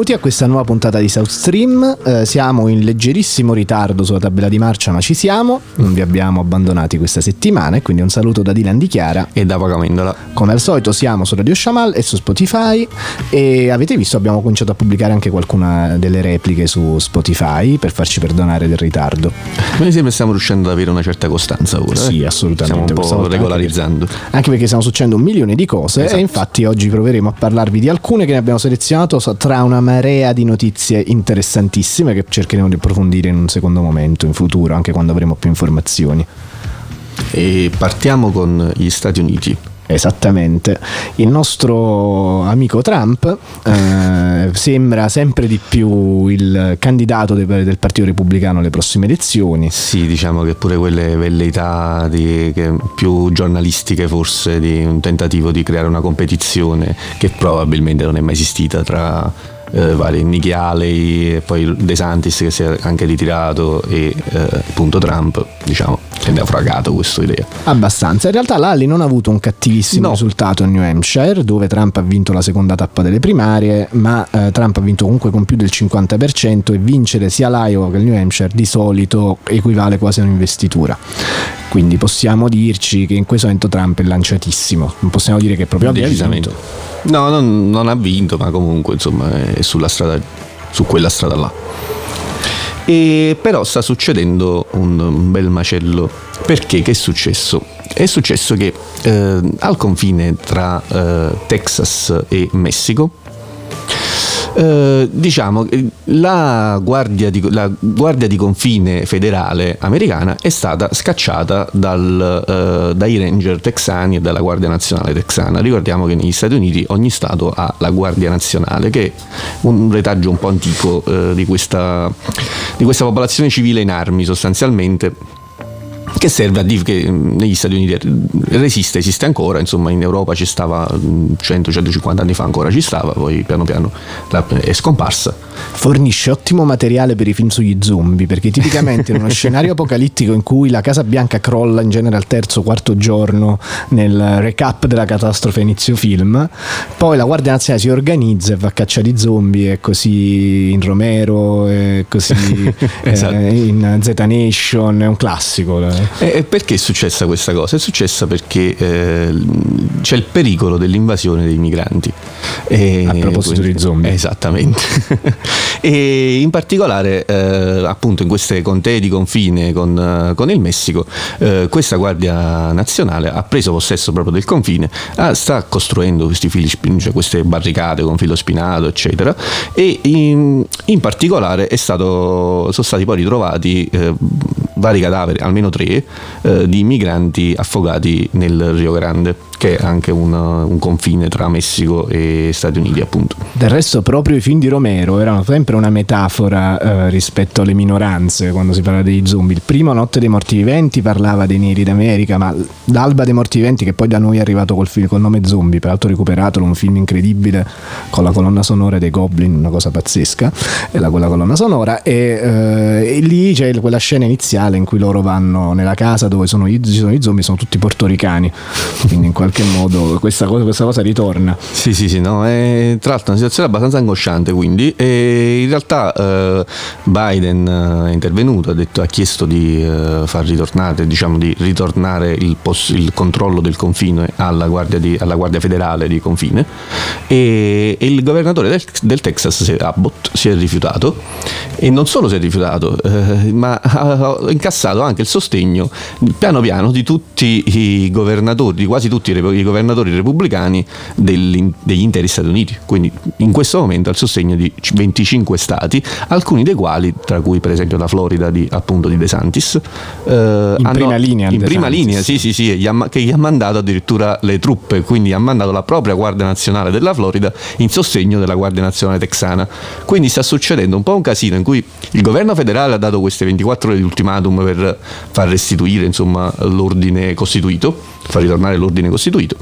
benvenuti a questa nuova puntata di South Stream. Siamo in leggerissimo ritardo sulla tabella di marcia, ma ci siamo. Non vi abbiamo abbandonati questa settimana, e quindi un saluto da Dylan Di Chiara e da Pagamendola. Come al solito siamo su Radio Shamal e su Spotify, e avete visto abbiamo cominciato a pubblicare anche qualcuna delle repliche su Spotify per farci perdonare del ritardo. Mi sembra che stiamo riuscendo ad avere una certa costanza ora. Sì, assolutamente. Stiamo un po' regolarizzando. Anche perché stiamo succedendo 1 milione di cose, esatto. E infatti oggi proveremo a parlarvi di alcune che ne abbiamo selezionato tra una marea di notizie interessantissime che cercheremo di approfondire in un secondo momento, in futuro, anche quando avremo più informazioni. E partiamo con gli Stati Uniti. Esattamente. Il nostro amico Trump sembra sempre di più il candidato del Partito Repubblicano alle prossime elezioni. Sì, diciamo che pure quelle velleità più giornalistiche, forse, di un tentativo di creare una competizione che probabilmente non è mai esistita tra vari Nikki Haley e poi DeSantis, che si è anche ritirato, e appunto Trump, diciamo, se ne ha fragato questa idea abbastanza. In realtà l'Haley non ha avuto un cattivissimo risultato in New Hampshire, dove Trump ha vinto la seconda tappa delle primarie, ma Trump ha vinto comunque con più del 50%, e vincere sia l'Iowa che il New Hampshire di solito equivale quasi a un'investitura. Quindi possiamo dirci che in questo momento Trump è lanciatissimo. Non possiamo dire che proprio abbia vinto. No, non ha vinto, ma comunque insomma è sulla strada, su quella strada là. E però sta succedendo un bel macello. Perché? Che è successo? È successo che al confine tra Texas e Messico, diciamo, la guardia di confine federale americana è stata scacciata dai ranger texani e dalla Guardia Nazionale texana. Ricordiamo che negli Stati Uniti ogni stato ha la Guardia Nazionale, che è un retaggio un po' antico di questa popolazione civile in armi, sostanzialmente, che serve a dire che negli Stati Uniti esiste ancora, insomma in Europa ci stava 100-150 anni fa, ancora ci stava, poi piano piano è scomparsa. Fornisce ottimo materiale per i film sugli zombie, perché tipicamente in uno scenario apocalittico in cui la Casa Bianca crolla in genere al terzo o quarto giorno nel recap della catastrofe inizio film, poi la Guardia Nazionale si organizza e va a caccia di zombie, e così in Romero, e così esatto. In Z Nation, è un classico. E perché è successa questa cosa? È successa perché c'è il pericolo dell'invasione dei migranti. A proposito di zombie. Esattamente. E in particolare appunto in queste contee di confine con il Messico, questa Guardia Nazionale ha preso possesso proprio del confine, sta costruendo questi fili, cioè queste barricate con filo spinato, eccetera, e in particolare sono stati poi ritrovati vari cadaveri, almeno 3, di migranti affogati nel Rio Grande, che è anche un confine tra Messico e Stati Uniti, appunto. Del resto proprio i film di Romero erano sempre una metafora rispetto alle minoranze quando si parla dei zombie. Il primo, Notte dei Morti Viventi, parlava dei neri d'America, ma l'Alba dei Morti Viventi, che poi da noi è arrivato col nome Zombie, peraltro recuperatelo, un film incredibile con la colonna sonora dei Goblin, una cosa pazzesca, quella colonna sonora, e lì c'è quella scena iniziale in cui loro vanno nella casa dove ci sono i zombie, sono tutti portoricani, quindi in qualche modo questa cosa ritorna. Sì, no, è tra l'altro una situazione abbastanza angosciante, quindi, e in realtà Biden è intervenuto, ha chiesto di far ritornare, diciamo, di ritornare il controllo del confine alla Guardia Federale di confine, e il governatore del Texas, Abbott, si è rifiutato, e non solo si è rifiutato, ma ha incassato anche il sostegno piano piano di tutti i governatori, di quasi tutti i governatori repubblicani degli interi Stati Uniti. Quindi in questo momento ha il sostegno di 25 stati, alcuni dei quali, tra cui per esempio la Florida di DeSantis, prima linea, sì, che gli ha mandato addirittura le truppe, quindi ha mandato la propria Guardia Nazionale della Florida in sostegno della Guardia Nazionale texana. Quindi sta succedendo un po' un casino in cui il governo federale ha dato queste 24 ore di ultimatum per far restituire, insomma, l'ordine costituito, far ritornare l'ordine costituito.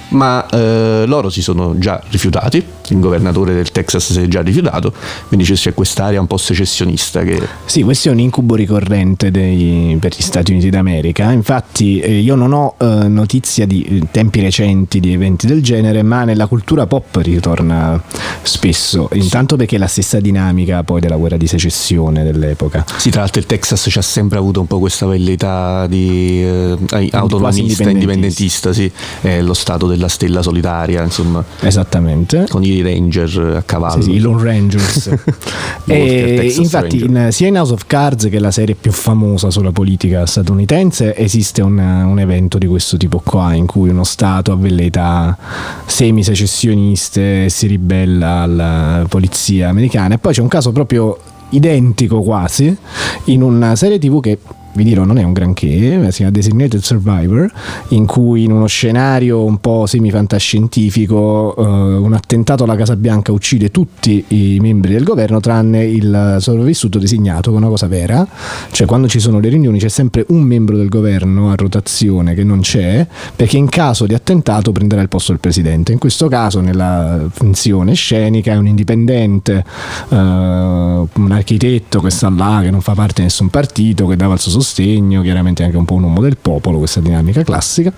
ma loro si sono già rifiutati, il governatore del Texas si è già rifiutato, quindi c'è quest'area un po' secessionista che... Sì, questo è un incubo ricorrente per gli Stati Uniti d'America. Infatti io non ho notizia di tempi recenti di eventi del genere, ma nella cultura pop ritorna spesso, intanto perché è la stessa dinamica poi della guerra di secessione dell'epoca. Sì, tra l'altro il Texas ci ha sempre avuto un po' questa velleità di autonomista, indipendentista, sì, è lo stato della stella solitaria, insomma. Esattamente. Con i Ranger a cavallo. Sì, i Lone Rangers. E infatti sia in House of Cards, che è la serie più famosa sulla politica statunitense, esiste un evento di questo tipo qua, in cui uno stato ha velleità semi-secessioniste si ribella alla polizia americana. E poi c'è un caso proprio identico quasi in una serie TV che, vi dirò, non è un granché, si chiama Designated Survivor, in cui in uno scenario un po' semi-fantascientifico un attentato alla Casa Bianca uccide tutti i membri del governo tranne il sopravvissuto designato, che è una cosa vera. Cioè, quando ci sono le riunioni c'è sempre un membro del governo a rotazione che non c'è, perché in caso di attentato prenderà il posto del presidente. In questo caso, nella finzione scenica, è un indipendente, un architetto che sta là, che non fa parte di nessun partito, che dava il suo sostegno, chiaramente anche un po' un uomo del popolo, questa dinamica classica,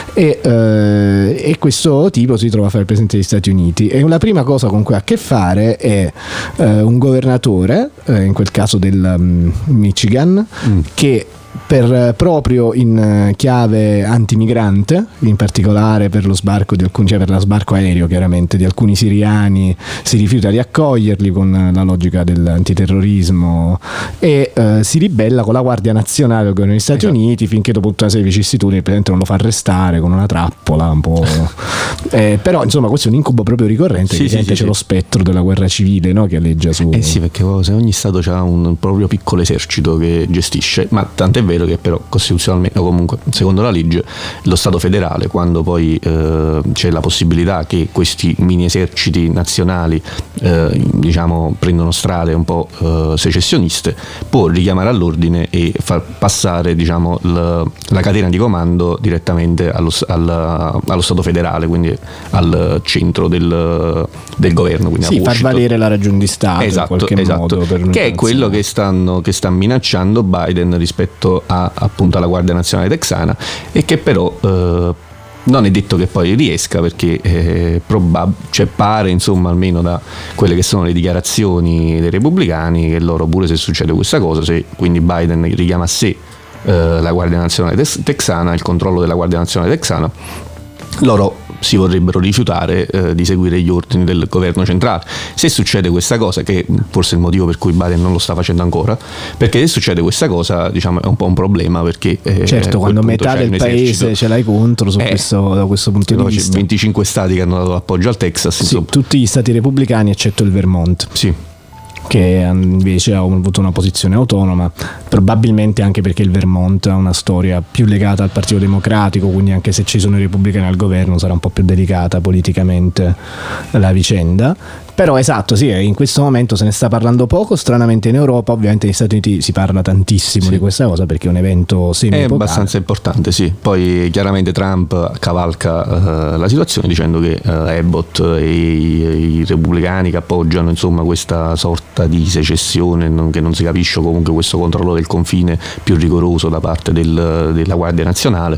e questo tipo si trova a fare il presidente degli Stati Uniti, e la prima cosa con cui ha a che fare è un governatore, in quel caso del Michigan, che proprio in chiave antimigrante, in particolare per lo sbarco di alcuni, cioè per lo sbarco aereo chiaramente di alcuni siriani, si rifiuta di accoglierli con la logica dell'antiterrorismo e si ribella con la Guardia Nazionale del governo degli Stati Uniti, finché dopo tutta una serie di vicissitudini il presidente non lo fa arrestare con una trappola un po'. Però insomma questo è un incubo proprio ricorrente, c'è lo spettro della guerra civile, no, che alleggia su. Sì, perché se ogni stato ha un proprio piccolo esercito che gestisce, ma tant'è vero che però costituzionalmente, o comunque secondo la legge, lo Stato federale, quando poi c'è la possibilità che questi mini eserciti nazionali diciamo prendono strade un po' secessioniste, può richiamare all'ordine e far passare, diciamo, la catena di comando direttamente allo Stato federale, quindi al centro del governo, quindi sì, far valere la ragione di Stato, in qualche modo, che è quello che sta minacciando Biden rispetto appunto alla Guardia Nazionale Texana, e che però non è detto che poi riesca, perché pare, insomma, almeno da quelle che sono le dichiarazioni dei repubblicani, che loro, pure se succede questa cosa, se quindi Biden richiama a sé la Guardia Nazionale Texana, il controllo della Guardia Nazionale Texana, loro si vorrebbero rifiutare di seguire gli ordini del governo centrale. Se succede questa cosa, che forse è il motivo per cui Biden non lo sta facendo ancora, perché se succede questa cosa, diciamo, è un po' un problema, perché certo, quando metà del paese ce l'hai contro da questo punto di vista. 25 stati che hanno dato l'appoggio al Texas, sì, tutti gli stati repubblicani eccetto il Vermont. Sì. Che invece ha avuto una posizione autonoma, probabilmente anche perché il Vermont ha una storia più legata al Partito Democratico, quindi anche se ci sono i repubblicani al governo sarà un po' più delicata politicamente la vicenda. Però esatto, sì, in questo momento se ne sta parlando poco, stranamente in Europa. Ovviamente negli Stati Uniti si parla tantissimo di questa cosa, perché è un evento semi-epocale. È abbastanza importante, sì. Poi chiaramente Trump cavalca la situazione dicendo che Abbott e i repubblicani che appoggiano, insomma, questa sorta di secessione, che non si capisce, comunque questo controllo del confine più rigoroso da parte della Guardia Nazionale,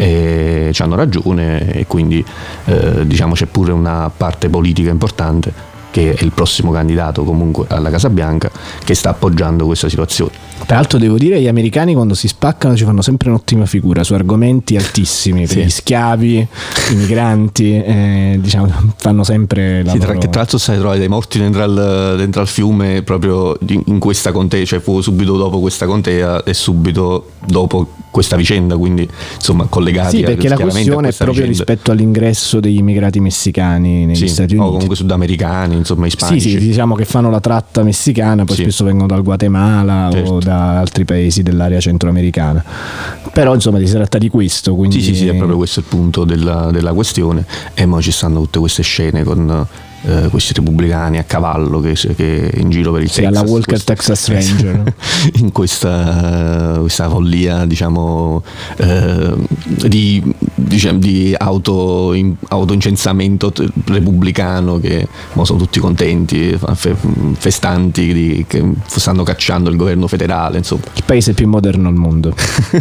ci hanno ragione, e quindi diciamo c'è pure una parte politica importante, che è il prossimo candidato comunque alla Casa Bianca, che sta appoggiando questa situazione. Tra l'altro devo dire, gli americani quando si spaccano ci fanno sempre un'ottima figura su argomenti altissimi, per gli schiavi, i migranti, diciamo, fanno sempre la loro... Che tra l'altro sai trovare dei morti dentro al fiume proprio in questa contea, cioè fu subito dopo questa contea e subito dopo questa vicenda, quindi insomma collegati. Sì, perché la questione è proprio rispetto all'ingresso degli immigrati messicani negli Stati Uniti, o comunque sudamericani, insomma ispanici. Sì, diciamo che fanno la tratta messicana, poi spesso vengono dal Guatemala o da altri paesi dell'area centroamericana. Però insomma si tratta di questo, quindi... Sì, è proprio questo il punto della questione. E poi ci stanno tutte queste scene con questi repubblicani a cavallo che in giro per il Texas, alla Walker Texas Ranger in questa follia, diciamo, di di autoincensamento repubblicano, che sono tutti contenti, festanti che stanno cacciando il governo federale, insomma. Il paese più moderno al mondo.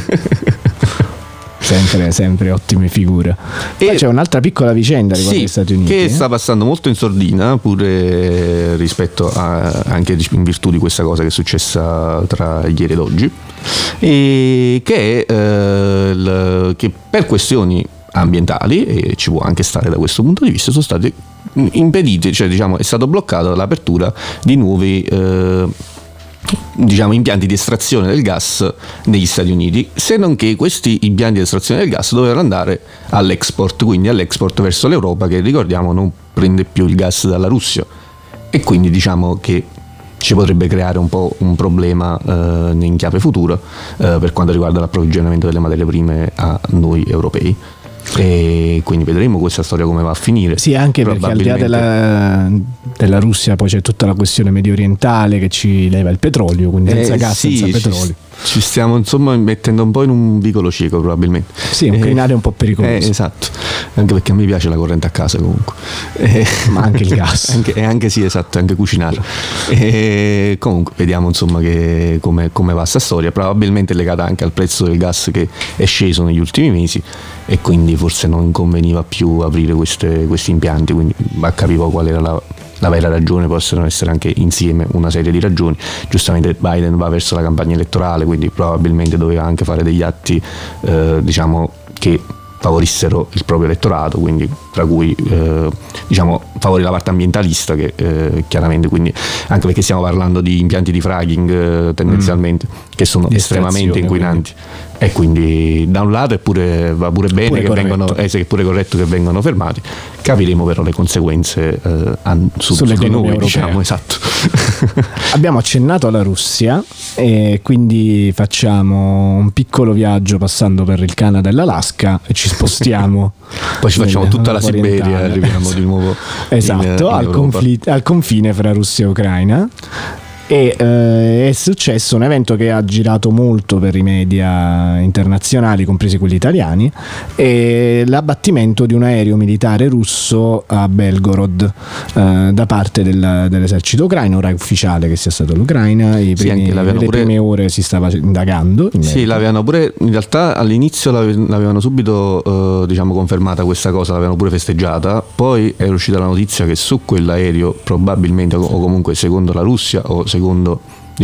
Sempre ottime figure. Poi c'è un'altra piccola vicenda riguardo gli Stati Uniti che sta passando molto in sordina, pure rispetto anche in virtù di questa cosa che è successa tra ieri ed oggi, e che per questioni ambientali, e ci può anche stare da questo punto di vista, sono stati impediti, cioè è stato bloccato l'apertura di nuovi impianti di estrazione del gas negli Stati Uniti, se non che questi impianti di estrazione del gas dovevano andare all'export, quindi all'export verso l'Europa, che ricordiamo non prende più il gas dalla Russia, e quindi che ci potrebbe creare un po' un problema in chiave futuro per quanto riguarda l'approvvigionamento delle materie prime a noi europei. E quindi vedremo questa storia come va a finire. Sì, anche perché al di là della Russia poi c'è tutta la questione medio orientale che ci leva il petrolio, quindi senza gas, senza petrolio ci stiamo mettendo un po' in un vicolo cieco, probabilmente. Sì, un crinale un po' pericoloso. Esatto, anche perché a me piace la corrente a casa comunque. Ma anche il gas. anche sì, esatto, anche cucinare. Comunque vediamo come va sta storia, probabilmente legata anche al prezzo del gas che è sceso negli ultimi mesi, e quindi forse non conveniva più aprire questi impianti, quindi va a capire qual era la vera ragione. Possono essere anche insieme una serie di ragioni. Giustamente Biden va verso la campagna elettorale, quindi probabilmente doveva anche fare degli atti che favorissero il proprio elettorato, quindi tra cui favorire la parte ambientalista, che chiaramente, quindi anche perché stiamo parlando di impianti di fracking tendenzialmente che sono estremamente inquinanti, e quindi da un lato va pure bene che vengano, è pure corretto che vengano fermati. Capiremo però le conseguenze su di noi, esatto. Abbiamo accennato alla Russia, e quindi facciamo un piccolo viaggio passando per il Canada e l'Alaska e ci spostiamo. Poi ci facciamo tutta la Siberia e arriviamo di nuovo al confine fra Russia e Ucraina. E è successo un evento che ha girato molto per i media internazionali, compresi quelli italiani, e l'abbattimento di un aereo militare russo a Belgorod da parte dell'esercito ucraino. Ora è ufficiale che sia stato l'Ucraina. Nelle prime ore si stava indagando. Sì, l'avevano pure, in realtà all'inizio l'avevano subito confermata questa cosa, l'avevano pure festeggiata. Poi è uscita la notizia che su quell'aereo probabilmente, o comunque secondo la Russia o secondo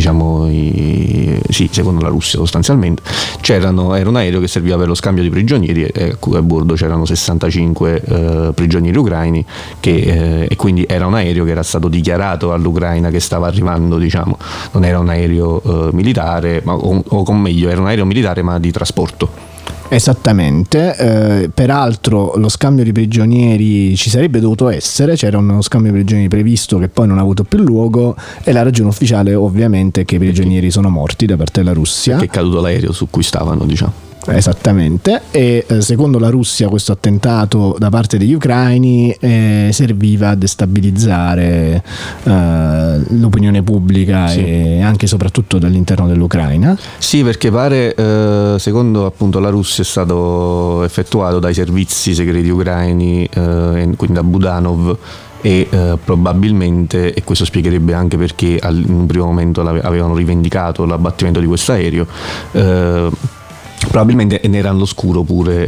secondo la Russia sostanzialmente, era un aereo che serviva per lo scambio di prigionieri, e a bordo c'erano 65 prigionieri ucraini, e quindi era un aereo che era stato dichiarato all'Ucraina che stava arrivando, non era un aereo militare, era un aereo militare ma di trasporto. Esattamente, peraltro lo scambio di prigionieri ci sarebbe dovuto essere, c'era uno scambio di prigionieri previsto che poi non ha avuto più luogo, e la ragione ufficiale ovviamente è che i prigionieri sono morti da parte della Russia. Che è caduto l'aereo su cui stavano, Esattamente, e secondo la Russia questo attentato da parte degli ucraini serviva a destabilizzare l'opinione pubblica, sì, e anche e soprattutto dall'interno dell'Ucraina. Sì, perché pare, secondo appunto la Russia, è stato effettuato dai servizi segreti ucraini, quindi da Budanov, e probabilmente, e questo spiegherebbe anche perché in un primo momento avevano rivendicato l'abbattimento di questo aereo, probabilmente era all'oscuro pure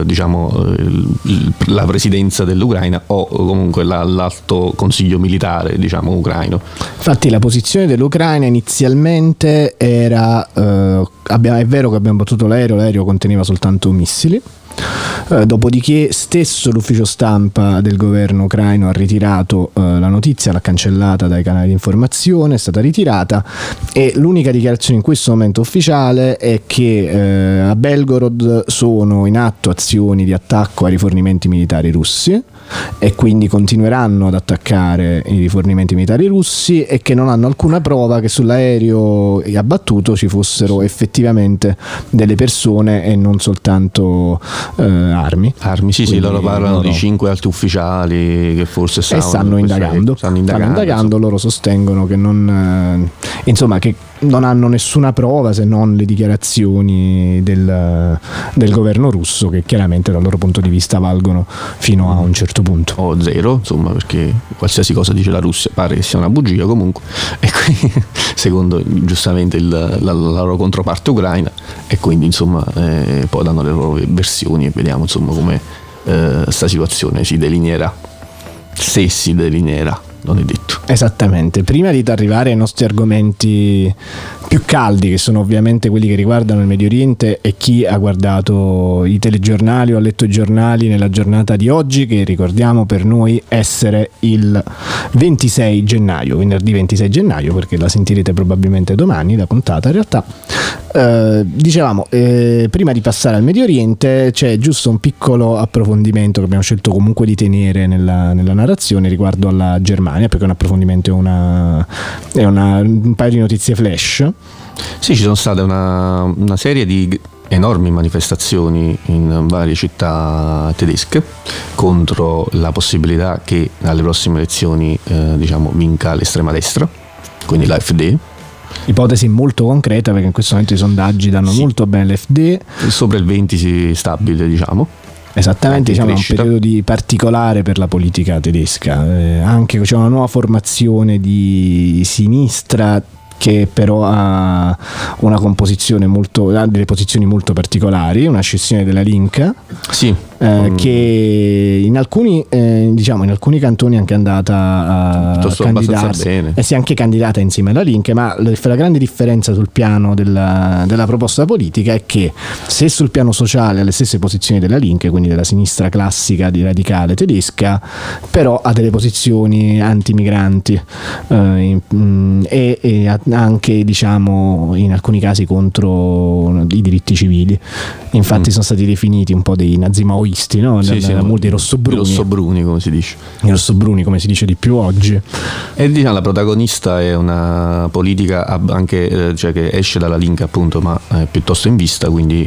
la presidenza dell'Ucraina, o comunque l'alto consiglio militare ucraino. Infatti la posizione dell'Ucraina inizialmente era è vero che abbiamo battuto l'aereo conteneva soltanto missili. Dopodiché stesso l'ufficio stampa del governo ucraino ha ritirato la notizia, l'ha cancellata dai canali di informazione, è stata ritirata, e l'unica dichiarazione in questo momento ufficiale è che a Belgorod sono in atto azioni di attacco ai rifornimenti militari russi, e quindi continueranno ad attaccare i rifornimenti militari russi, e che non hanno alcuna prova che sull'aereo abbattuto ci fossero effettivamente delle persone e non soltanto armi. Sì, quindi, loro parlano di 5 alti ufficiali che forse stanno indagando. Loro sostengono che non che non hanno nessuna prova se non le dichiarazioni del governo russo, che chiaramente dal loro punto di vista valgono fino a un certo punto. O zero, insomma, perché qualsiasi cosa dice la Russia pare che sia una bugia comunque, e quindi secondo giustamente la loro controparte ucraina, e quindi insomma poi danno le loro versioni e vediamo insomma come sta situazione si delineerà, se si delineerà, non è detto. Esattamente. Prima di arrivare ai nostri argomenti più caldi, che sono ovviamente quelli che riguardano il Medio Oriente e chi ha guardato i telegiornali o ha letto i giornali nella giornata di oggi, che ricordiamo per noi essere il 26 gennaio, venerdì 26 gennaio, perché la sentirete probabilmente domani la puntata in realtà. Dicevamo, prima di passare al Medio Oriente c'è giusto un piccolo approfondimento che abbiamo scelto comunque di tenere nella narrazione riguardo alla Germania, perché è un approfondimento, è un paio di notizie flash. Sì, ci sono state una serie di enormi manifestazioni in varie città tedesche contro la possibilità che alle prossime elezioni vinca l'estrema destra, quindi l'AfD. Ipotesi molto concreta, perché in questo momento i sondaggi danno molto bene l'AfD. Sopra il 20 si stabile, diciamo. Esattamente, è un periodo particolare per la politica tedesca. Anche c'è una nuova formazione di sinistra che però ha una composizione ha delle posizioni molto particolari, una scissione della Linke. Sì. Che in alcuni cantoni è anche andata a candidarsi, si è anche candidata insieme alla Linke, ma la grande differenza sul piano della proposta politica è che se sul piano sociale ha le stesse posizioni della Linke, quindi della sinistra classica di radicale tedesca, però ha delle posizioni anti-migranti e anche in alcuni casi contro i diritti civili. Infatti sono stati definiti un po' dei nazi-maoisti, no? Dei rossobruni. I rossobruni, come si dice. I rossobruni, come si dice di più oggi. E la protagonista è una politica anche che esce dalla Linke, appunto, ma piuttosto in vista, quindi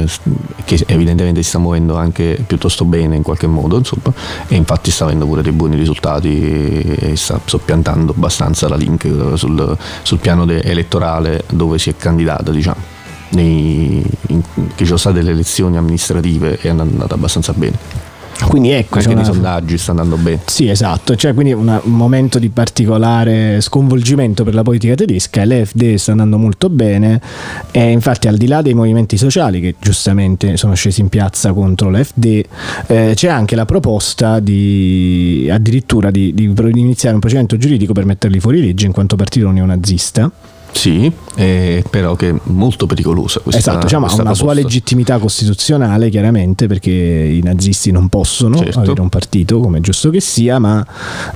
che evidentemente si sta muovendo anche piuttosto bene in qualche modo, insomma, e infatti sta avendo pure dei buoni risultati e sta soppiantando abbastanza la Linke sul piano elettorale, dove si è candidata, diciamo. Che ci sono state le elezioni amministrative e è andata abbastanza bene. Quindi ecco, anche nei sondaggi sta andando bene. Sì, esatto, quindi un momento di particolare sconvolgimento per la politica tedesca. L'AfD sta andando molto bene e infatti, al di là dei movimenti sociali che giustamente sono scesi in piazza contro l'AfD, c'è anche la proposta addirittura di iniziare un procedimento giuridico per metterli fuori legge in quanto partito neonazista. Sì, però che è molto pericolosa questa. Esatto, ha una sua legittimità costituzionale, chiaramente, perché i nazisti non possono avere un partito, come è giusto che sia, ma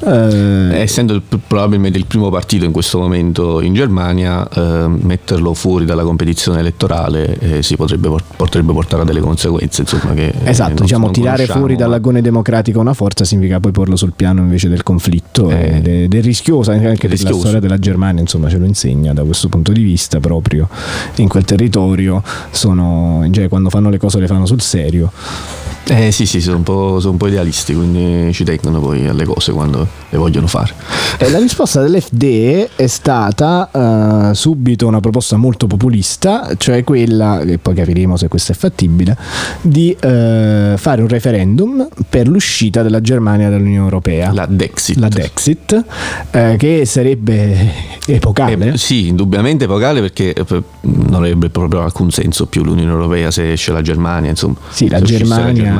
essendo probabilmente il primo partito in questo momento in Germania, metterlo fuori dalla competizione elettorale si potrebbe portare a delle conseguenze, insomma, che esatto, non tirare fuori dall'agone democratico una forza significa poi porlo sul piano invece del conflitto ed è rischioso, anche la storia della Germania, insomma, ce lo insegna. Da questo punto di vista, proprio in quel territorio quando fanno le cose le fanno sul serio. Sì, sono un po' idealisti, quindi ci tengono poi alle cose quando le vogliono fare. La risposta dell'FD è stata subito una proposta molto populista, cioè quella, e poi capiremo se questo è fattibile, di fare un referendum per l'uscita della Germania dall'Unione Europea. La Dexit, che sarebbe epocale. Sì, indubbiamente epocale, perché non avrebbe proprio alcun senso più l'Unione Europea se esce la Germania, insomma. Sì, la Germania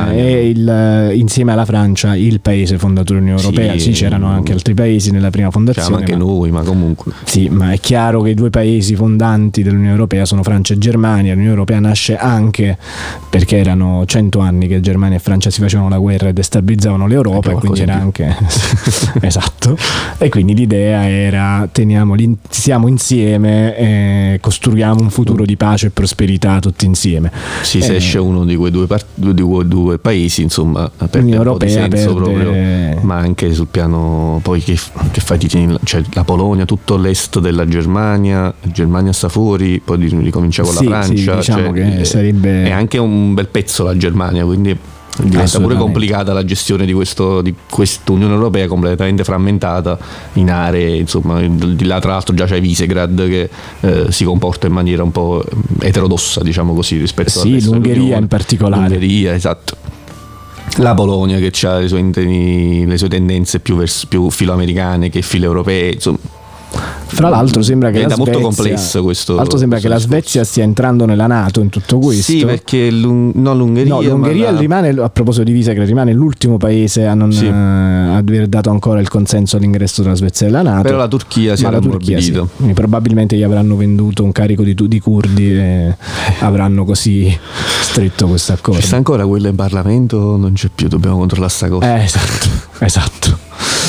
è insieme alla Francia il paese fondatore dell'Unione Europea. Sì, c'erano anche altri paesi nella prima fondazione, anche noi, ma comunque sì, ma è chiaro che i due paesi fondanti dell'Unione Europea sono Francia e Germania. L'Unione Europea nasce anche perché erano 100 anni che Germania e Francia si facevano la guerra e destabilizzavano l'Europa, e quindi era anche esatto, e quindi l'idea era siamo insieme e costruiamo un futuro di pace e prosperità tutti insieme. Sì, se esce uno di quei due paesi, insomma, perde un po' di senso proprio, ma anche sul piano poi che fai, cioè la Polonia, tutto l'est della Germania sta fuori, poi ricomincia con la Francia, che sarebbe è anche un bel pezzo la Germania, quindi diventa pure complicata la gestione di questa Unione Europea completamente frammentata in aree, insomma, di là tra l'altro già c'è Visegrad che si comporta in maniera un po' eterodossa, diciamo così, rispetto l'Ungheria in particolare. L'Ungheria, esatto. La Polonia che ha le sue tendenze più filoamericane che filoeuropee, insomma. Fra l'altro sembra che molto complesso questo. Tra l'altro sembra che la Svezia stia entrando nella NATO in tutto questo. Sì, perché l'Ungheria rimane, a proposito di Visegrad, rimane l'ultimo paese a non aver dato ancora il consenso all'ingresso della Svezia nella NATO. Però la Turchia si è ammorbidita. Quindi probabilmente gli avranno venduto un carico di curdi e avranno così stretto questo accordo. Ci sta ancora quello in Parlamento, non c'è più, dobbiamo controllare sta cosa. Esatto.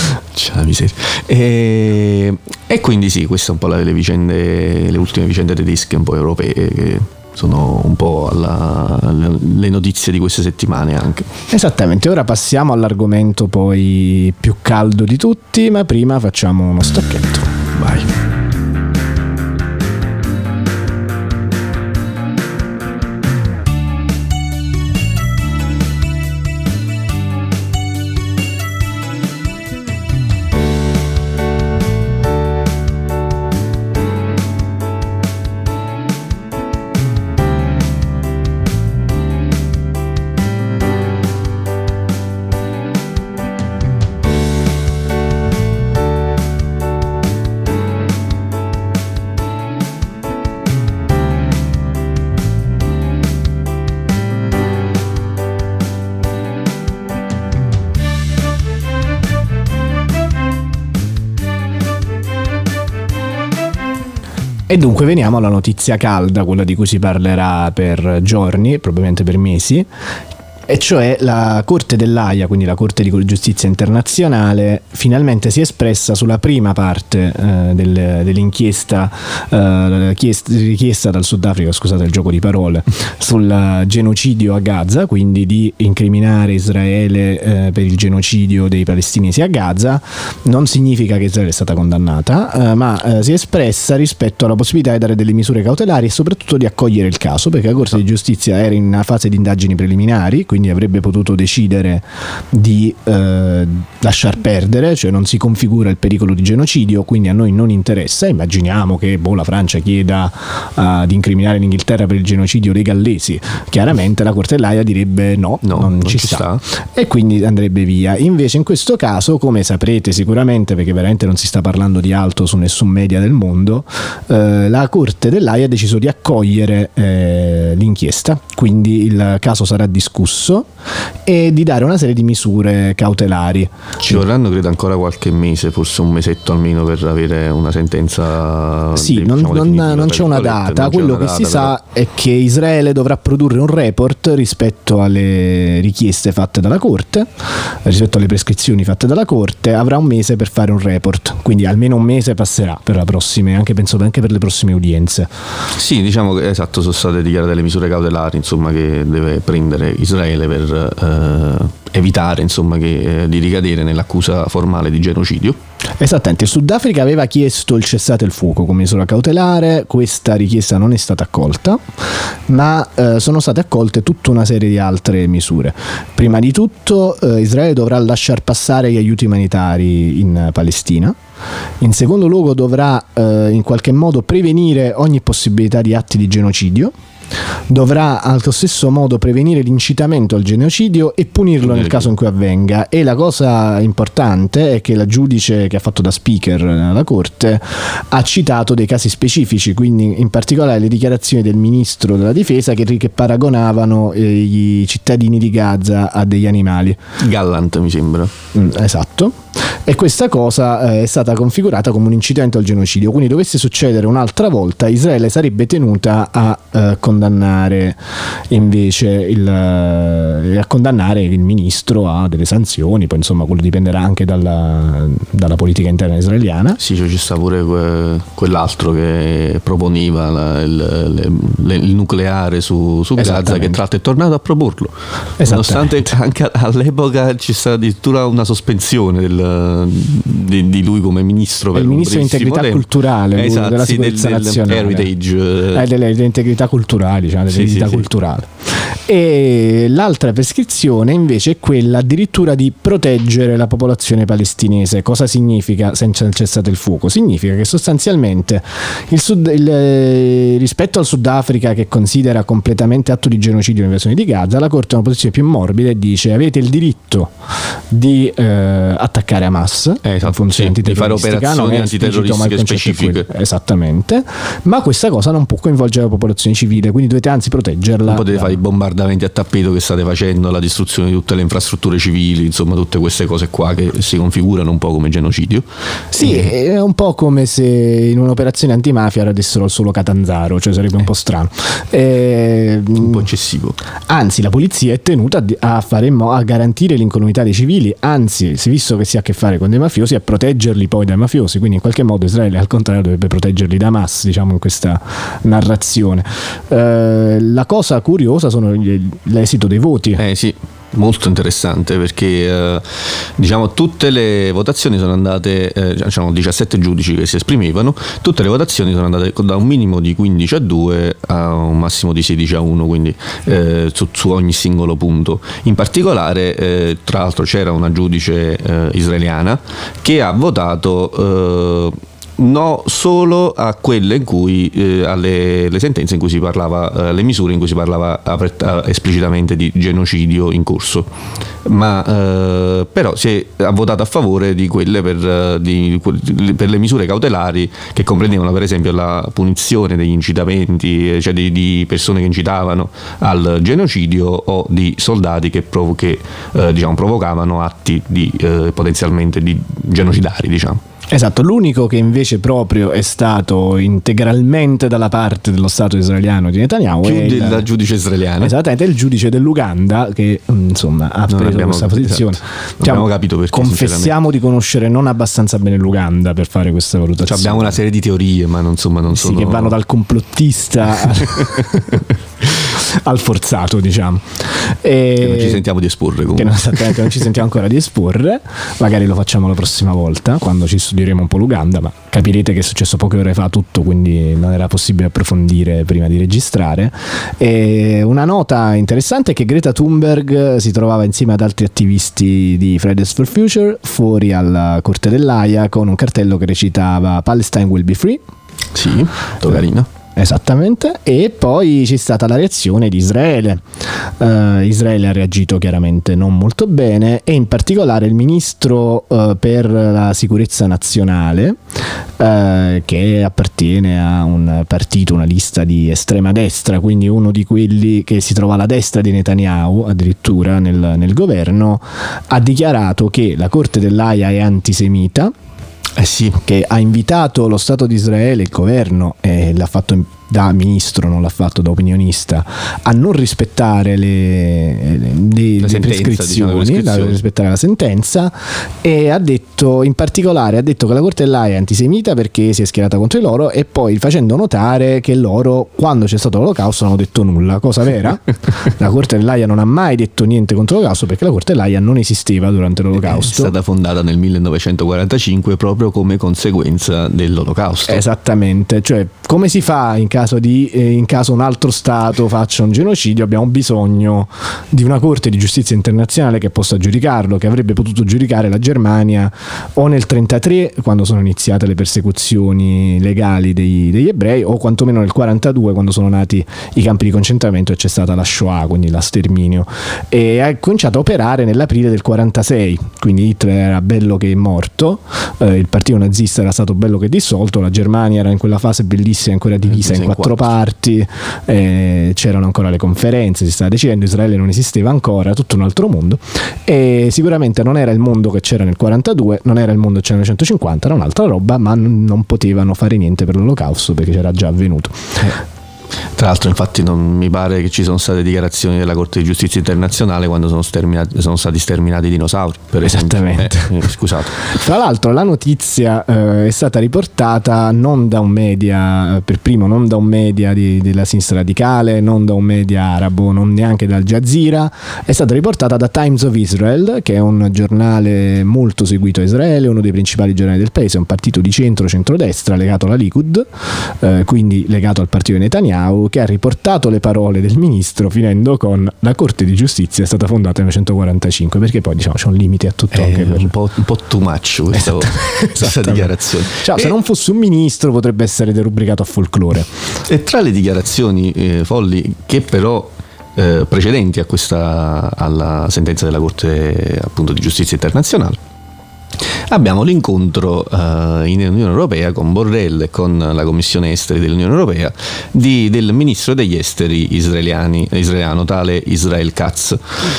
E quindi sì, queste sono un po' le ultime vicende tedesche un po' europee che sono un po' le notizie di queste settimane anche. Esattamente, ora passiamo all'argomento poi più caldo di tutti, ma prima facciamo uno stacchetto. Vai. E dunque veniamo alla notizia calda, quella di cui si parlerà per giorni, probabilmente per mesi, e cioè la Corte dell'Aia, quindi la Corte di Giustizia Internazionale, finalmente si è espressa sulla prima parte dell'inchiesta richiesta dal Sudafrica, scusate il gioco di parole, sul genocidio a Gaza, quindi di incriminare Israele per il genocidio dei palestinesi a Gaza. Non significa che Israele è stata condannata, ma si è espressa rispetto alla possibilità di dare delle misure cautelari e soprattutto di accogliere il caso, perché la Corte di Giustizia era in una fase di indagini preliminari, quindi avrebbe potuto decidere di lasciar perdere, cioè non si configura il pericolo di genocidio, quindi a noi non interessa. Immaginiamo che la Francia chieda di incriminare l'Inghilterra per il genocidio dei gallesi, chiaramente la Corte dell'Aia direbbe no, non ci sta, e quindi andrebbe via. Invece in questo caso, come saprete sicuramente, perché veramente non si sta parlando di altro su nessun media del mondo, la Corte dell'Aia ha deciso di accogliere l'inchiesta, quindi il caso sarà discusso e di dare una serie di misure cautelari. Ci vorranno credo ancora qualche mese, forse un mesetto almeno, per avere una sentenza. Sì, non c'è una data. Quello che si sa è che Israele dovrà produrre un report rispetto alle richieste fatte dalla Corte, rispetto alle prescrizioni fatte dalla Corte. Avrà un mese per fare un report, quindi almeno un mese passerà per le prossime, penso anche per le prossime udienze. Sì, diciamo che esatto, sono state dichiarate le misure cautelari, insomma, che deve prendere Israele per evitare, insomma, di ricadere nell'accusa formale di genocidio. Esattamente, il Sudafrica aveva chiesto il cessate il fuoco come misura cautelare, questa richiesta non è stata accolta, ma sono state accolte tutta una serie di altre misure. Prima di tutto Israele dovrà lasciar passare gli aiuti umanitari in Palestina. In secondo luogo dovrà in qualche modo prevenire ogni possibilità di atti di genocidio. Dovrà allo stesso modo prevenire l'incitamento al genocidio e punirlo nel caso in cui avvenga. E la cosa importante è che la giudice che ha fatto da speaker alla Corte ha citato dei casi specifici, quindi in particolare le dichiarazioni del ministro della difesa che paragonavano i cittadini di Gaza a degli animali. Gallant, mi sembra. Esatto. E questa cosa è stata configurata come un incitamento al genocidio, quindi dovesse succedere un'altra volta Israele sarebbe tenuta a condannare invece a condannare il ministro a delle sanzioni. Poi insomma quello dipenderà anche dalla politica interna israeliana. Sì, cioè ci sta pure quell'altro che proponeva il nucleare su Gaza, che tra l'altro è tornato a proporlo, nonostante anche all'epoca ci sta addirittura una sospensione di lui come ministro per il ministro dell'integrità culturale, della sicurezza nazionale, heritage, delle integrità culturali, culturale. E l'altra prescrizione invece è quella addirittura di proteggere la popolazione palestinese. Cosa significa senza il cessate il fuoco? Significa che sostanzialmente rispetto al Sudafrica, che considera completamente atto di genocidio l'invasione di Gaza, la Corte ha una posizione più morbida e dice: avete il diritto di attaccare Hamas, di fare operazioni antiterroristiche specifiche, esattamente, ma questa cosa non può coinvolgere la popolazione civile, quindi dovete anzi proteggerla. Non potete fare i bombardamenti a tappeto che state facendo, la distruzione di tutte le infrastrutture civili, insomma tutte queste cose qua che si configurano un po' come genocidio. Sì, è un po' come se in un'operazione antimafia radessero il solo Catanzaro, cioè sarebbe un po' strano, un po' eccessivo. Anzi, la polizia è tenuta a garantire l'incolumità dei civili, anzi, visto che si ha a che fare con dei mafiosi, a proteggerli poi dai mafiosi, quindi in qualche modo Israele al contrario dovrebbe proteggerli da Hamas, diciamo, in questa narrazione. La cosa curiosa sono l'esito dei voti. Sì, molto interessante, perché diciamo tutte le votazioni sono andate, diciamo 17 giudici che si esprimevano, tutte le votazioni sono andate da un minimo di 15-2 a un massimo di 16-1, quindi su ogni singolo punto. In particolare tra l'altro c'era una giudice israeliana che ha votato no solo a quelle in cui alle sentenze in cui si parlava, alle misure in cui si parlava esplicitamente di genocidio in corso, ma però ha votato a favore di quelle per le misure cautelari, che comprendevano per esempio la punizione degli incitamenti, cioè di persone che incitavano al genocidio o di soldati che diciamo provocavano atti potenzialmente di genocidari, diciamo. Esatto, l'unico che invece proprio è stato integralmente dalla parte dello Stato israeliano di Netanyahu più della giudice israeliana. Esattamente, è il giudice dell'Uganda che insomma ha preso questa posizione. Non abbiamo capito perché. Confessiamo di conoscere non abbastanza bene l'Uganda per fare questa valutazione. Abbiamo una serie di teorie, ma non sono che vanno dal complottista al forzato, diciamo. Che non ci sentiamo di esporre comunque. Che non ci sentiamo ancora di esporre. Magari lo facciamo la prossima volta, quando ci studieremo un po' l'Uganda, ma capirete che è successo poche ore fa tutto, quindi non era possibile approfondire prima di registrare. E una nota interessante è che Greta Thunberg si trovava insieme ad altri attivisti di Fridays for Future fuori alla Corte dell'Aia con un cartello che recitava "Palestine will be free". Sì, molto carino. Esattamente, e poi c'è stata la reazione di Israele. Israele ha reagito chiaramente non molto bene, e in particolare il ministro per la sicurezza nazionale, che appartiene a un partito, una lista di estrema destra, quindi uno di quelli che si trova alla destra di Netanyahu addirittura nel governo, ha dichiarato che la Corte dell'Aia è antisemita. Sì. Che ha invitato lo Stato di Israele, il governo, e l'ha fatto da ministro, non l'ha fatto da opinionista, a non rispettare le prescrizioni, diciamo, rispettare la sentenza, e ha detto, in particolare, che la Corte dell'Aia è antisemita perché si è schierata contro loro, e poi facendo notare che loro, quando c'è stato l'Olocausto, non hanno detto nulla, cosa vera. La Corte dell'Aia non ha mai detto niente contro l'Olocausto, perché la Corte dell'Aia non esisteva durante l'Olocausto. È stata fondata nel 1945 proprio come conseguenza dell'Olocausto. Esattamente, cioè come si fa in caso un altro Stato faccia un genocidio, abbiamo bisogno di una Corte di giustizia internazionale che possa giudicarlo, che avrebbe potuto giudicare la Germania o nel 1933, quando sono iniziate le persecuzioni legali degli ebrei, o quantomeno nel 1942, quando sono nati i campi di concentramento e c'è stata la Shoah, quindi la sterminio, e ha cominciato a operare nell'aprile del 1946, quindi Hitler era bello che è morto, il partito nazista era stato bello che è dissolto, la Germania era in quella fase bellissima ancora divisa in quattro parti, c'erano ancora le conferenze, si stava decidendo, Israele non esisteva ancora, tutto un altro mondo, e sicuramente non era il mondo che c'era nel 42, non era il mondo che c'era nel 1950, era un'altra roba, ma non potevano fare niente per l'Olocausto perché c'era già avvenuto. Tra l'altro, infatti, non mi pare che ci sono state dichiarazioni della Corte di Giustizia Internazionale quando sono stati sterminati i dinosauri, per esattamente. Scusate. Tra l'altro la notizia è stata riportata non da un media, per primo non da un media della sinistra radicale, non da un media arabo, non neanche dal Jazeera, è stata riportata da Times of Israel, che è un giornale molto seguito a Israele, uno dei principali giornali del paese, un partito di centrodestra legato alla Likud, quindi legato al partito di Netanyahu, che ha riportato le parole del ministro finendo con: la Corte di Giustizia è stata fondata nel 1945, perché poi diciamo c'è un limite a tutto, anche per... un po' too much questa dichiarazione. Cioè, se non fosse un ministro potrebbe essere derubricato a folklore. E tra le dichiarazioni folli che però precedenti alla sentenza della Corte appunto di Giustizia internazionale, abbiamo l'incontro in Unione Europea con Borrell e con la Commissione Esteri dell'Unione Europea del ministro degli esteri israeliano tale Israel Katz.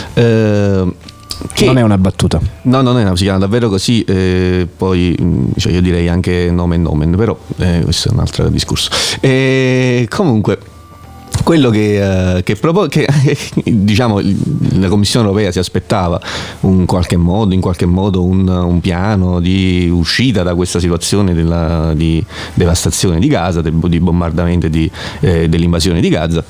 Che non è una battuta. No, non è una, si chiama davvero così, poi cioè io direi anche nomen, però questo è un altro discorso. Comunque quello che diciamo la Commissione Europea si aspettava in qualche modo un piano di uscita da questa situazione di devastazione di Gaza, di bombardamento dell'invasione di Gaza.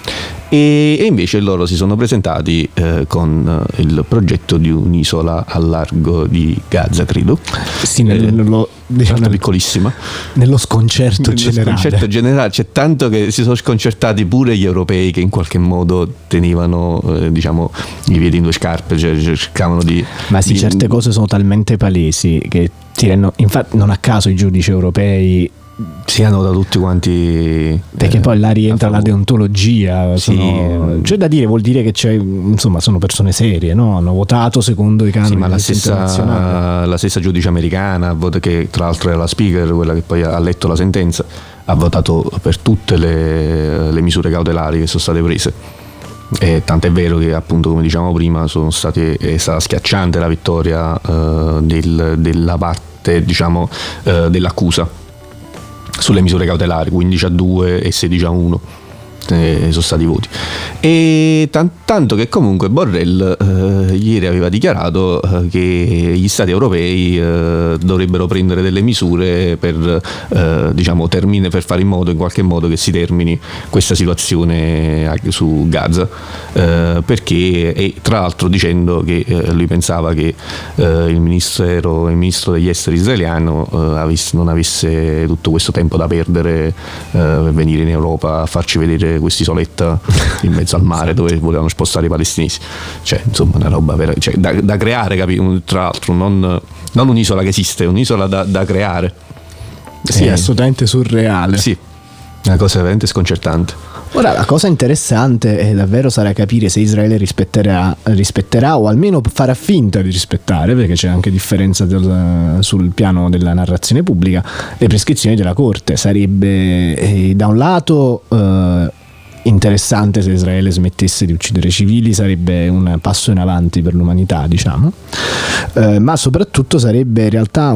E invece loro si sono presentati con il progetto di un'isola al largo di Gaza, credo. Sì, diciamo piccolissima. Nello sconcerto generale. C'è tanto che si sono sconcertati pure gli europei, che in qualche modo tenevano diciamo i piedi in due scarpe, cioè cercavano di... Ma sì, certe cose sono talmente palesi che ti rendono... Infatti non a caso i giudici europei siano da tutti quanti, perché poi là rientra la deontologia, cioè da dire, vuol dire che insomma sono persone serie, no? Hanno votato secondo i canoni, ma la stessa giudice americana, che tra l'altro è la speaker, quella che poi ha letto la sentenza, ha votato per tutte le misure cautelari che sono state prese. E tant'è vero che appunto, come diciamo prima, è stata schiacciante la vittoria della parte diciamo dell'accusa sulle misure cautelari, 15-2 e 16-1 sono stati i voti. E tanto che comunque Borrell ieri aveva dichiarato che gli stati europei dovrebbero prendere delle misure per diciamo per fare in modo, in qualche modo, che si termini questa situazione su Gaza, perché, e tra l'altro dicendo che lui pensava che il ministro degli esteri israeliano non avesse tutto questo tempo da perdere per venire in Europa a farci vedere quest'isoletta in mezzo al mare dove volevano spostare i palestinesi. Cioè, insomma, una roba vera, cioè, da creare, tra l'altro, non un'isola che esiste, un'isola da creare. Sì, assolutamente surreale. Sì, una cosa veramente sconcertante. Ora, la cosa interessante davvero sarà capire se Israele rispetterà o almeno farà finta di rispettare, perché c'è anche differenza sul piano della narrazione pubblica, le prescrizioni della Corte. Sarebbe da un lato interessante se Israele smettesse di uccidere civili, sarebbe un passo in avanti per l'umanità, diciamo, ma soprattutto sarebbe in realtà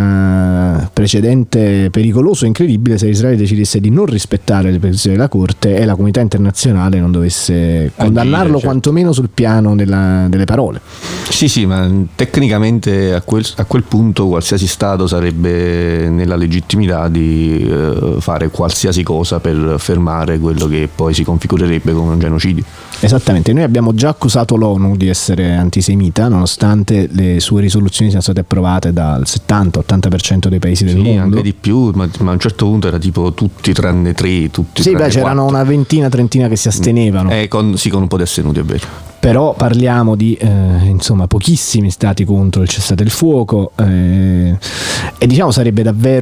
un precedente pericoloso e incredibile se Israele decidesse di non rispettare le prescrizioni della Corte e la comunità internazionale non dovesse condannarlo, certo, quantomeno sul piano delle parole. Sì, ma tecnicamente a quel punto qualsiasi Stato sarebbe nella legittimità di fare qualsiasi cosa per fermare quello che poi si configurerebbe come un genocidio. Esattamente, noi abbiamo già accusato l'ONU di essere antisemita, nonostante le sue risoluzioni siano state approvate dal 70-80% dei paesi del mondo. Anche di più, ma a un certo punto era tipo tutti tranne 3, tutti sì, tranne c'erano 4. Una ventina, trentina che si astenevano. Con un po' di astenuti, è vero. Però parliamo di insomma pochissimi stati contro il cessate il fuoco, e diciamo sarebbe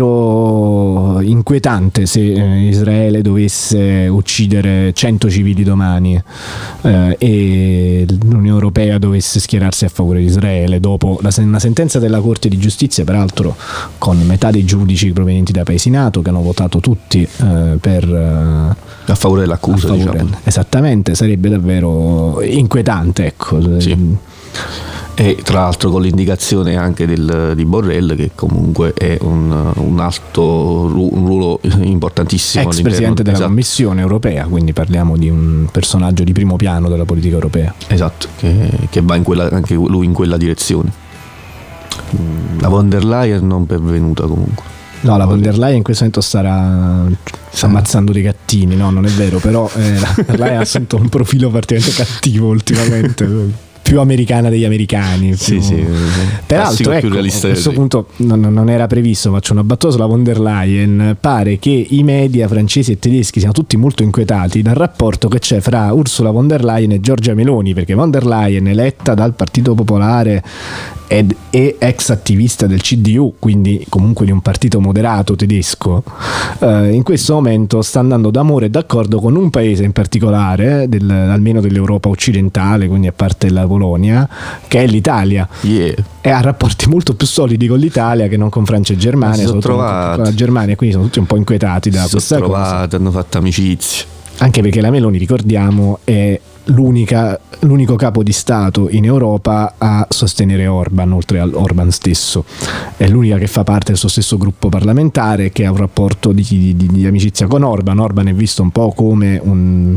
davvero inquietante se Israele dovesse uccidere 100 civili domani e l'Unione Europea dovesse schierarsi a favore di Israele dopo una sentenza della Corte di Giustizia, peraltro con metà dei giudici provenienti da paesi NATO che hanno votato tutti a favore dell'accusa, diciamo. Esattamente, sarebbe davvero inquietante, ecco. Sì. E tra l'altro con l'indicazione anche di Borrell, che comunque è un ruolo importantissimo, ex presidente della Commissione Europea, quindi parliamo di un personaggio di primo piano della politica europea. Esatto, che va anche lui in quella direzione. La von der Leyen non pervenuta comunque. No, la von der Leyen in questo momento sta ammazzando dei gattini, no, non è vero, però la von der Leyen ha assunto un profilo particolarmente cattivo ultimamente. più americana degli americani. Sì, sì. Peraltro, ecco, a questo punto non era previsto, faccio una battuta sulla von der Leyen. Pare che i media francesi e tedeschi siano tutti molto inquietati dal rapporto che c'è fra Ursula von der Leyen e Giorgia Meloni, perché von der Leyen, eletta dal Partito Popolare ed ex attivista del CDU, quindi comunque di un partito moderato tedesco, in questo momento sta andando d'amore e d'accordo con un paese in particolare, almeno dell'Europa occidentale, quindi a parte la Polonia, che è l'Italia. E ha rapporti molto più solidi con l'Italia che non con Francia e Germania, soprattutto con la Germania, quindi sono tutti un po' inquietati da questa cosa. Hanno fatto amicizia. Anche perché la Meloni, ricordiamo, è l'unico capo di Stato in Europa a sostenere Orban, oltre all'Orban stesso. È l'unica che fa parte del suo stesso gruppo parlamentare, che ha un rapporto di amicizia con Orban. Orban è visto un po' come un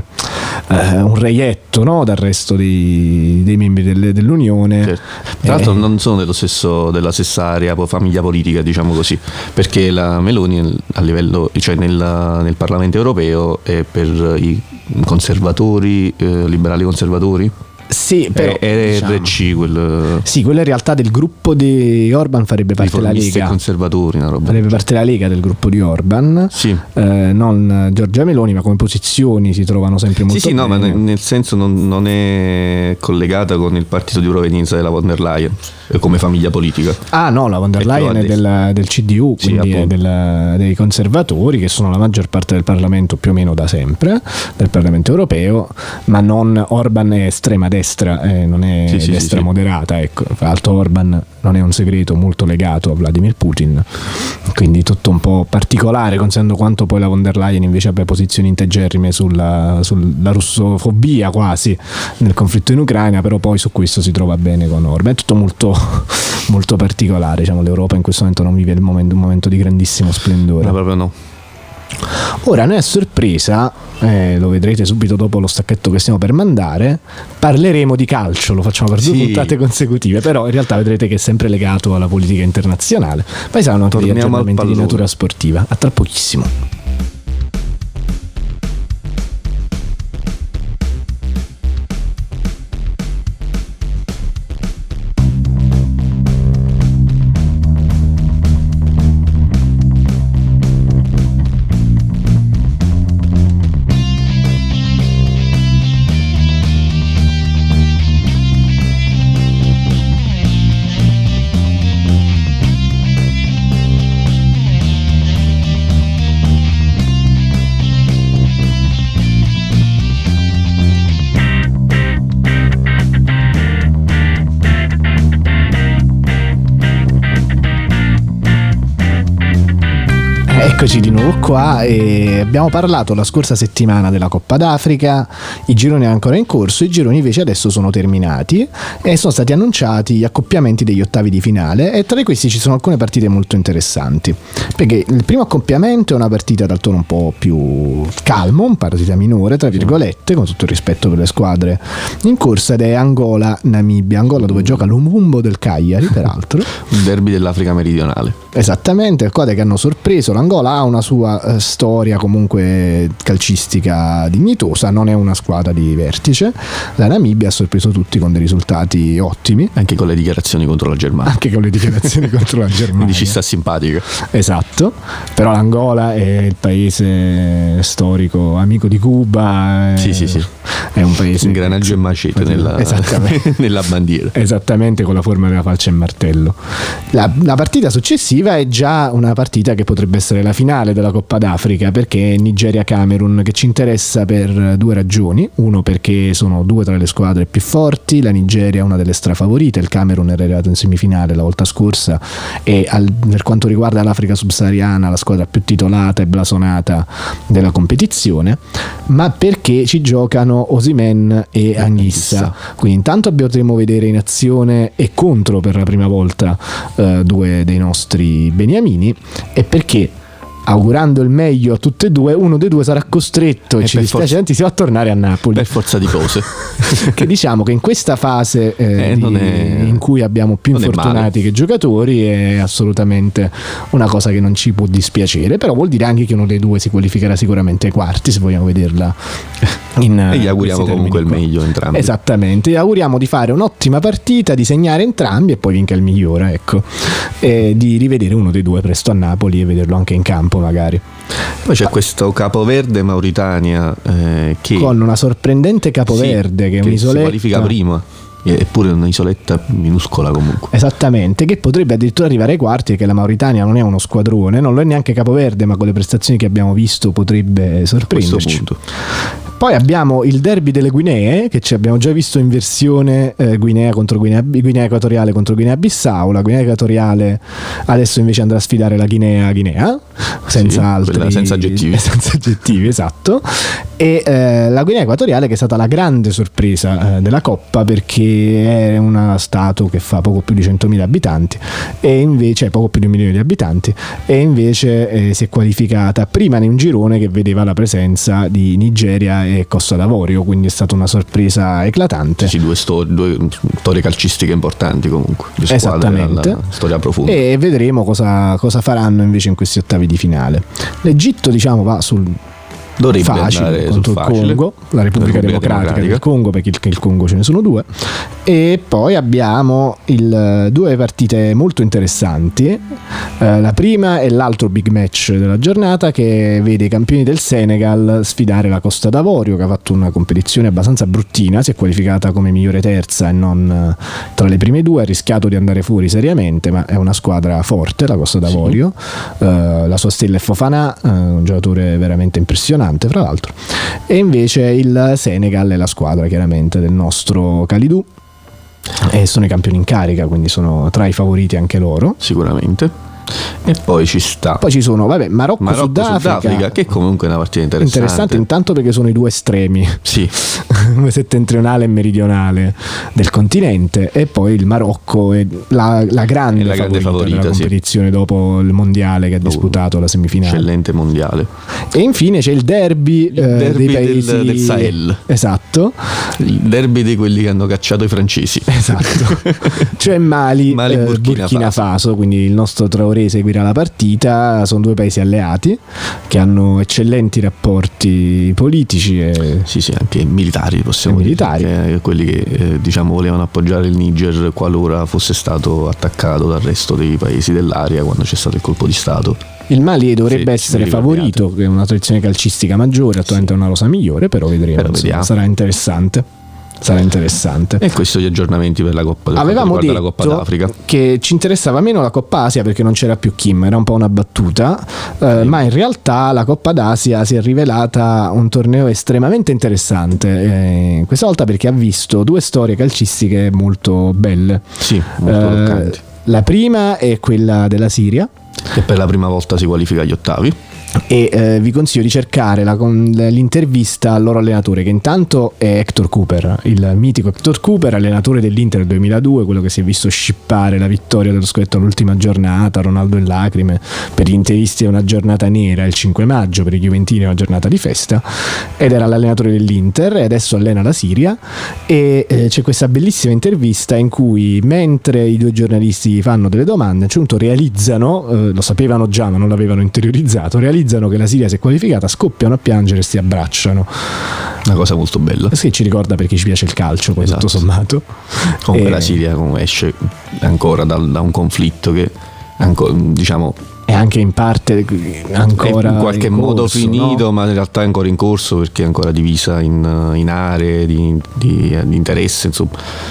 reietto, no? Dal resto dei membri dell'Unione. Certo. Tra l'altro non sono della stessa area, famiglia politica, diciamo così, perché la Meloni a livello, cioè nel Parlamento europeo è per i conservatori, liberali conservatori. Sì, però è RC quel... Sì, quello in realtà del gruppo di Orban farebbe parte della Lega. Conservatori, una roba. Farebbe parte della Lega del gruppo di Orban. Sì. Non Giorgia Meloni, ma come posizioni si trovano sempre molto bene. No, ma nel senso non è collegata con il partito di provenienza della von der Leyen come famiglia politica. Ah no, la von der Leyen è del CDU, quindi è dei conservatori, che sono la maggior parte del Parlamento più o meno da sempre, del Parlamento europeo, ma non Orban è estrema destra, non è destra moderata, ecco. Tra l'altro Orban, non è un segreto, molto legato a Vladimir Putin, quindi tutto un po' particolare, considerando quanto poi la von der Leyen invece abbia posizioni integerrime sulla russofobia quasi nel conflitto in Ucraina, però poi su questo si trova bene con Orban. È tutto molto particolare, diciamo. L'Europa in questo momento non vive un momento di grandissimo splendore. No, proprio no. Ora, noi a sorpresa, lo vedrete subito dopo lo stacchetto che stiamo per mandare, parleremo di calcio, lo facciamo per 2 puntate consecutive, però in realtà vedrete che è sempre legato alla politica internazionale. Poi saranno anche degli aggiornamenti di natura sportiva. A tra pochissimo. Eccoci di nuovo qua e abbiamo parlato la scorsa settimana della Coppa d'Africa. I gironi è ancora in corso, i gironi invece adesso sono terminati e sono stati annunciati gli accoppiamenti degli ottavi di finale, e tra questi ci sono alcune partite molto interessanti, perché il primo accoppiamento è una partita dal tono un po' più calmo, un partita minore tra virgolette, con tutto il rispetto per le squadre in corsa, ed è Angola-Namibia. Angola, dove gioca l'Umumbo del Cagliari, peraltro un derby dell'Africa meridionale. Esattamente, squadre che hanno sorpreso. L'Angola ha una sua storia comunque calcistica dignitosa, non è una squadra di vertice. La Namibia ha sorpreso tutti con dei risultati ottimi, anche con le dichiarazioni contro la Germania. Quindi ci sta simpatica. Esatto, però l'Angola è il paese storico amico di Cuba. Sì. È un paese ingranaggio e macete nella bandiera. Esattamente, con la forma della falce e martello. La partita successiva è già una partita che potrebbe essere la finale della Coppa d'Africa, perché è Nigeria-Camerun, che ci interessa per 2 ragioni. Uno, perché sono 2 tra le squadre più forti, la Nigeria è una delle strafavorite, il Camerun era arrivato in semifinale la volta scorsa e per quanto riguarda l'Africa subsahariana la squadra più titolata e blasonata della competizione, ma perché ci giocano Osimhen e Anguissa. Quindi intanto potremo vedere in azione e contro per la prima volta 2 dei nostri beniamini, e perché augurando il meglio a tutte e due, uno dei due sarà costretto, e ci dispiace tantissimo, a tornare a Napoli per forza di cose. Che diciamo che in questa fase in cui abbiamo più infortunati che giocatori è assolutamente una cosa che non ci può dispiacere, però vuol dire anche che uno dei due si qualificherà sicuramente ai quarti, se vogliamo vederla e gli auguriamo comunque il meglio entrambi. Esattamente, gli auguriamo di fare un'ottima partita, di segnare entrambi e poi vinca il migliore, ecco, e di rivedere uno dei due presto a Napoli e vederlo anche in campo magari. Poi c'è questo Capoverde Mauritania che con una sorprendente Capoverde che è un'isoletta, si qualifica prima, eppure un'isoletta minuscola comunque. Esattamente, che potrebbe addirittura arrivare ai quarti, perché la Mauritania non è uno squadrone, non lo è neanche Capoverde, ma con le prestazioni che abbiamo visto potrebbe sorprenderci. Poi abbiamo il derby delle Guinee, che ci abbiamo già visto in versione Guinea Equatoriale contro Guinea Bissau. La Guinea Equatoriale adesso invece andrà a sfidare la Guinea senza aggettivi, esatto. E la Guinea Equatoriale, che è stata la grande sorpresa della Coppa, perché è uno stato che fa poco più di 100.000 abitanti e invece poco più di 1 milione di abitanti, e invece si è qualificata prima in un girone che vedeva la presenza di Nigeria e Costa d'Avorio, quindi è stata una sorpresa eclatante. Due storie calcistiche importanti comunque, due squadre, esattamente, storia profonda, e vedremo cosa faranno invece in questi ottavi di finale. L'Egitto va dovrebbe facile contro il Congo, la Repubblica Democratica del Congo, perché il Congo ce ne sono due. E poi abbiamo due partite molto interessanti. La prima è l'altro big match della giornata, che vede i campioni del Senegal sfidare la Costa d'Avorio, che ha fatto una competizione abbastanza bruttina, si è qualificata come migliore terza e non tra le prime due, ha rischiato di andare fuori seriamente, ma è una squadra forte la Costa d'Avorio. La sua stella è Fofana, un giocatore veramente impressionante fra l'altro, e invece il Senegal è la squadra chiaramente del nostro Kalidou, e sono i campioni in carica, quindi sono tra i favoriti anche loro sicuramente. E poi ci sono Marocco Sudafrica, che comunque è una partita interessante intanto perché sono i due estremi, settentrionale e meridionale del continente, e poi il Marocco è la grande favorita della competizione, dopo il mondiale che ha disputato la semifinale, eccellente mondiale. E infine c'è il derby dei paesi del Sahel, esatto, il derby di quelli che hanno cacciato i francesi, esatto. Cioè Mali Burkina Faso, quindi il nostro Traoré seguirà la partita. Sono due paesi alleati che hanno eccellenti rapporti politici e anche militari, possiamo dire, quelli che volevano appoggiare il Niger qualora fosse stato attaccato dal resto dei paesi dell'area quando c'è stato il colpo di stato. Il Mali dovrebbe essere favorito, che è una tradizione calcistica maggiore, attualmente è una rosa migliore, però vedremo, sarà interessante. E questi gli aggiornamenti per la Coppa Avevamo detto la Coppa d'Africa, che ci interessava meno la Coppa Asia perché non c'era più Kim, era un po' una battuta, ma in realtà la Coppa d'Asia si è rivelata un torneo estremamente interessante, questa volta perché ha visto due storie calcistiche molto belle, molto toccanti. La prima è quella della Siria, che per la prima volta si qualifica agli ottavi, e vi consiglio di cercare l'intervista al loro allenatore, che intanto è Hector Cooper, il mitico Hector Cooper, allenatore dell'Inter del 2002, quello che si è visto scippare la vittoria dello scudetto all'ultima giornata, Ronaldo in lacrime. Per gli interisti è una giornata nera, il 5 maggio, per i juventini è una giornata di festa, ed era l'allenatore dell'Inter e adesso allena la Siria. E c'è questa bellissima intervista in cui, mentre i due giornalisti fanno delle domande, a un certo punto realizzano, lo sapevano già ma non l'avevano interiorizzato, realizzano che la Siria si è qualificata, scoppiano a piangere e si abbracciano. Una cosa molto bella. Sì, ci ricorda perché ci piace il calcio, poi tutto sommato. Comunque la Siria esce ancora da un conflitto che ancora, è anche in parte ancora in qualche modo finito, no? Ma in realtà è ancora in corso, perché è ancora divisa in aree di interesse, insomma.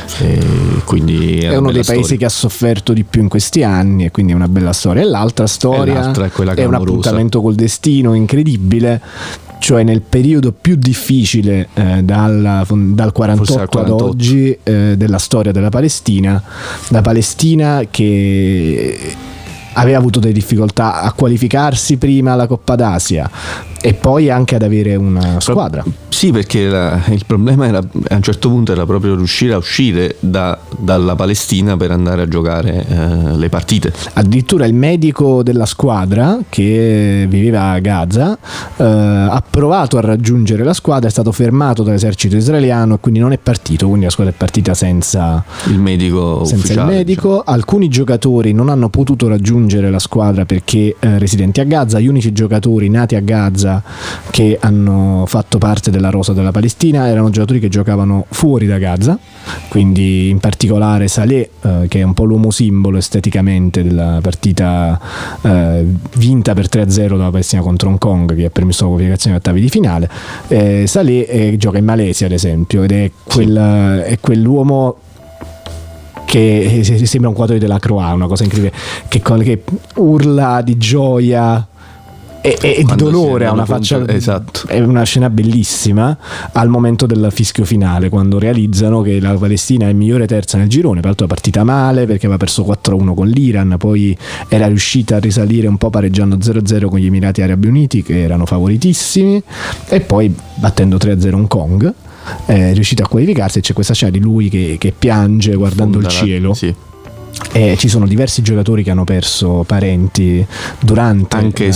Quindi è uno dei paesi che ha sofferto di più in questi anni, e quindi è una bella storia. E l'altra storia è quella è un appuntamento col destino incredibile, cioè nel periodo più difficile dal 48 ad oggi della storia della Palestina, la Palestina che aveva avuto delle difficoltà a qualificarsi prima alla Coppa d'Asia e poi anche ad avere una squadra. Sì, perché il problema era, a un certo punto era proprio riuscire a uscire dalla Palestina per andare a giocare le partite. Addirittura il medico della squadra che viveva a Gaza ha provato a raggiungere la squadra, è stato fermato dall'esercito israeliano e quindi non è partito, quindi la squadra è partita senza il medico ufficiale, il medico. Diciamo. Alcuni giocatori non hanno potuto raggiungere la squadra perché residenti a Gaza. Gli unici giocatori nati a Gaza che hanno fatto parte della rosa della Palestina erano giocatori che giocavano fuori da Gaza, quindi in particolare Saleh, che è un po' l'uomo simbolo esteticamente della partita vinta per 3-0 dalla Palestina contro Hong Kong, che ha permesso la qualificazione ai ottavi di finale. Saleh gioca in Malesia ad esempio, ed è quell'uomo che sembra un quadro della Croix, una cosa incredibile, che urla di gioia e di dolore, ha una faccia, esatto. È una scena bellissima al momento del fischio finale, quando realizzano che la Palestina è migliore terza nel girone, peraltro partita male perché aveva perso 4-1 con l'Iran, poi era riuscita a risalire un po' pareggiando 0-0 con gli Emirati Arabi Uniti che erano favoritissimi e poi battendo 3-0 Hong Kong è riuscito a qualificarsi. E c'è questa scena di lui che piange guardando il cielo. Sì. E ci sono diversi giocatori che hanno perso parenti durante anche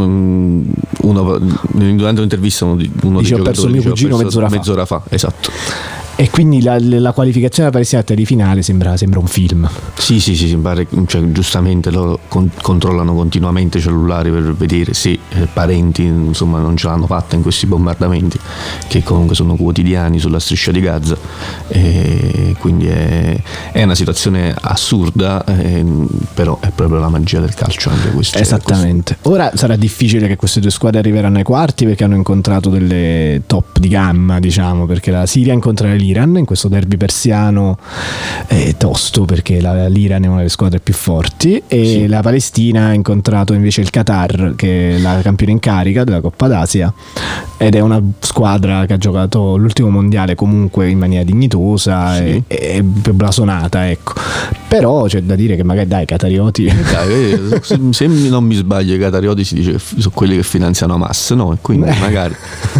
durante un'intervista uno dei giocatori ho perso mio cugino mezz'ora fa. Esatto. E quindi la qualificazione della Palestina di finale sembra un film. Sì, pare, cioè, giustamente loro controllano continuamente i cellulari per vedere se parenti insomma non ce l'hanno fatta in questi bombardamenti che comunque sono quotidiani sulla striscia di Gaza, e quindi è una situazione assurda, però è proprio la magia del calcio anche questo. Esattamente. Ora sarà difficile che queste due squadre arriveranno ai quarti perché hanno incontrato delle top di gamma, diciamo, perché la Siria incontrerà l'Iran in questo derby persiano tosto, perché l'Iran è una delle squadre più forti, e sì. La Palestina ha incontrato invece il Qatar, che è la campione in carica della Coppa d'Asia, ed è una squadra che ha giocato l'ultimo mondiale comunque in maniera dignitosa, sì. e blasonata, ecco. Però c'è da dire che magari dai qatarioti se non mi sbaglio i qatarioti si dice sono quelli che finanziano Hamas, no? E quindi magari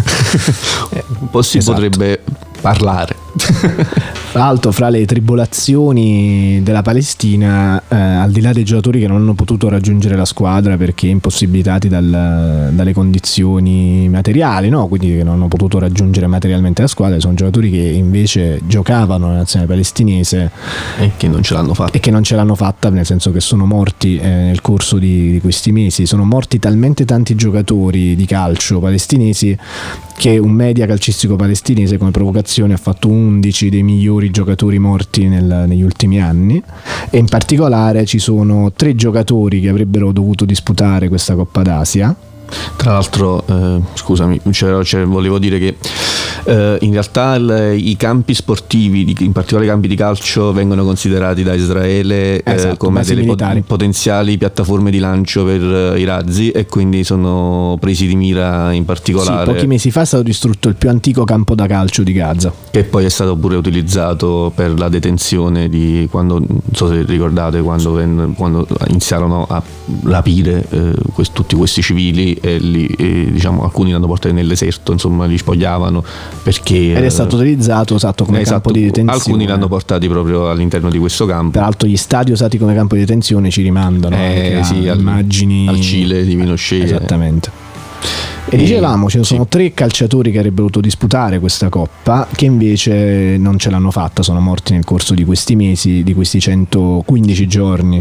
un po' si potrebbe parlare. Tra l'altro, fra le tribolazioni della Palestina, al di là dei giocatori che non hanno potuto raggiungere la squadra perché impossibilitati dalle condizioni materiali, no? Quindi che non hanno potuto raggiungere materialmente la squadra, sono giocatori che invece giocavano nella nazionale palestinese e che non ce l'hanno fatta, nel senso che sono morti nel corso di questi mesi. Sono morti talmente tanti giocatori di calcio palestinesi che un media calcistico palestinese come provocazione ha fatto 11 dei migliori giocatori morti negli ultimi anni, e in particolare ci sono 3 giocatori che avrebbero dovuto disputare questa Coppa d'Asia. Tra l'altro, scusami, volevo dire che in realtà i campi sportivi, in particolare i campi di calcio, vengono considerati da Israele come delle potenziali piattaforme di lancio per i razzi, e quindi sono presi di mira in particolare. Sì, pochi mesi fa è stato distrutto il più antico campo da calcio di Gaza, che poi è stato pure utilizzato per la detenzione di quando, non so se ricordate, quando iniziarono a rapire tutti questi civili, e diciamo alcuni l'hanno portati nel deserto, insomma li spogliavano perché ed è stato utilizzato come campo di detenzione. Alcuni l'hanno portati proprio all'interno di questo campo. Peraltro gli stadi usati come campo di detenzione ci rimandano immagini al Cile di Pinochet. Esattamente. E dicevamo, ci sono 3 calciatori che avrebbero dovuto disputare questa Coppa che invece non ce l'hanno fatta, sono morti nel corso di questi mesi, di questi 115 giorni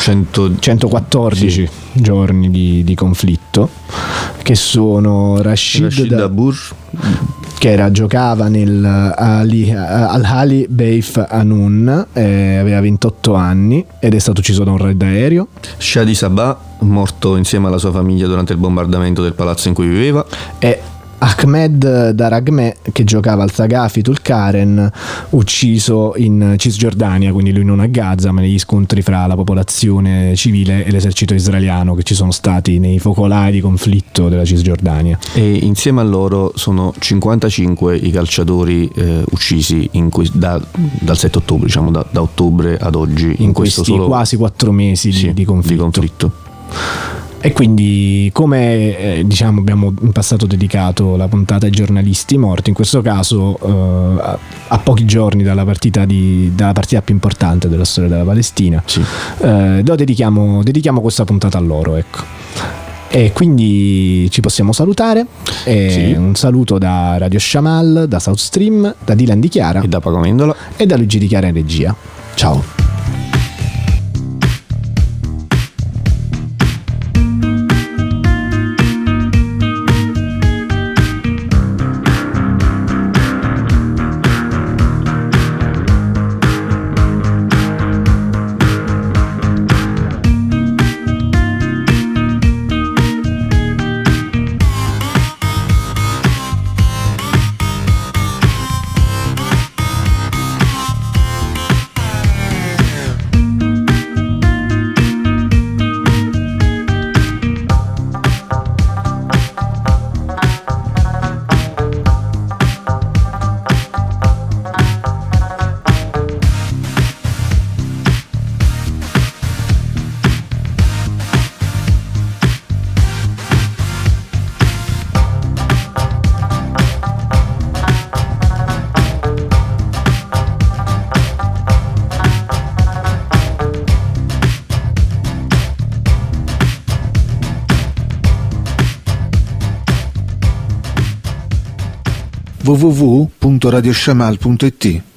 114 giorni di conflitto, che sono Rashid Dabur, che giocava nel Al-Ahli Beif Hanun, aveva 28 anni ed è stato ucciso da un raid aereo. Shadi Sabah, morto insieme alla sua famiglia durante il bombardamento del palazzo in cui viveva. E Ahmed Daragme, che giocava al Thaqafi Tulkaren, ucciso in Cisgiordania, quindi lui non a Gaza ma negli scontri fra la popolazione civile e l'esercito israeliano che ci sono stati nei focolai di conflitto della Cisgiordania. E insieme a loro sono 55 i calciatori uccisi dal 7 ottobre, diciamo da ottobre ad oggi, in questi quasi 4 mesi di conflitto. E quindi, come diciamo, abbiamo in passato dedicato la puntata ai giornalisti morti, in questo caso a pochi giorni dalla partita più importante della storia della Palestina, Sì. dedichiamo questa puntata a loro, ecco. E quindi ci possiamo salutare. Sì. Un saluto da Radio Shamal, da South Stream, da Dylan Di Chiara E da Paco Mendola e da Luigi Di Chiara in regia. Ciao. www.radioshamal.it